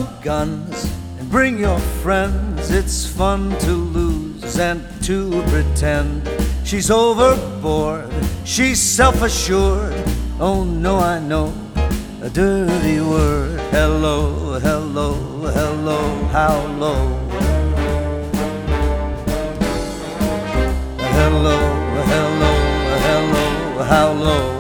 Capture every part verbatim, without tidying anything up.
guns and bring your friends. It's fun to lose and to pretend. She's overboard, she's self-assured. Oh no, I know a dirty word. Hello, hello, hello, how low? Hello, hello, hello, how low?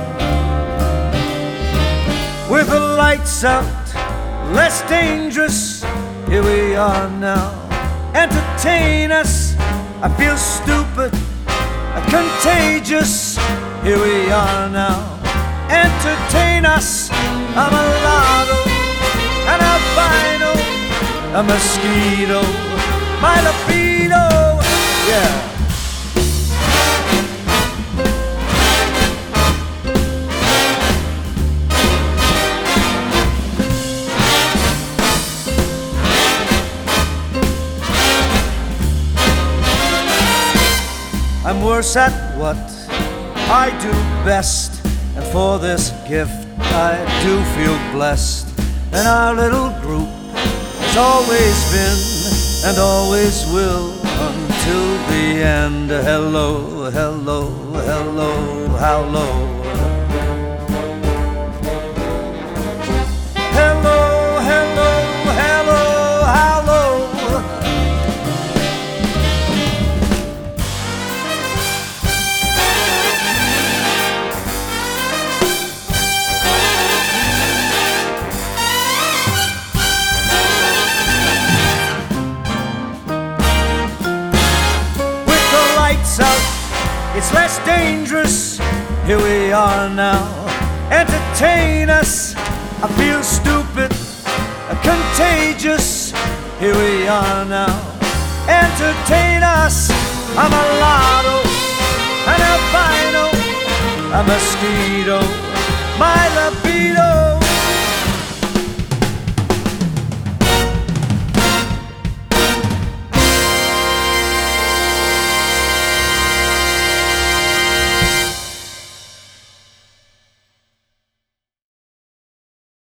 With the lights out, less dangerous, here we are now. Entertain us, I feel stupid, contagious, here we are now. Entertain us, I'm a lotto, an albino, a mosquito, my libido, yeah. I'm worse at what I do best, and for this gift I do feel blessed. And our little group has always been and always will until the end. Hello, hello, hello, how low? Hello, hello, hello, how low? Out, it's less dangerous, here we are now. Entertain us, I feel stupid, contagious, here we are now. Entertain us, I'm a lotto, an albino, a mosquito, my libido.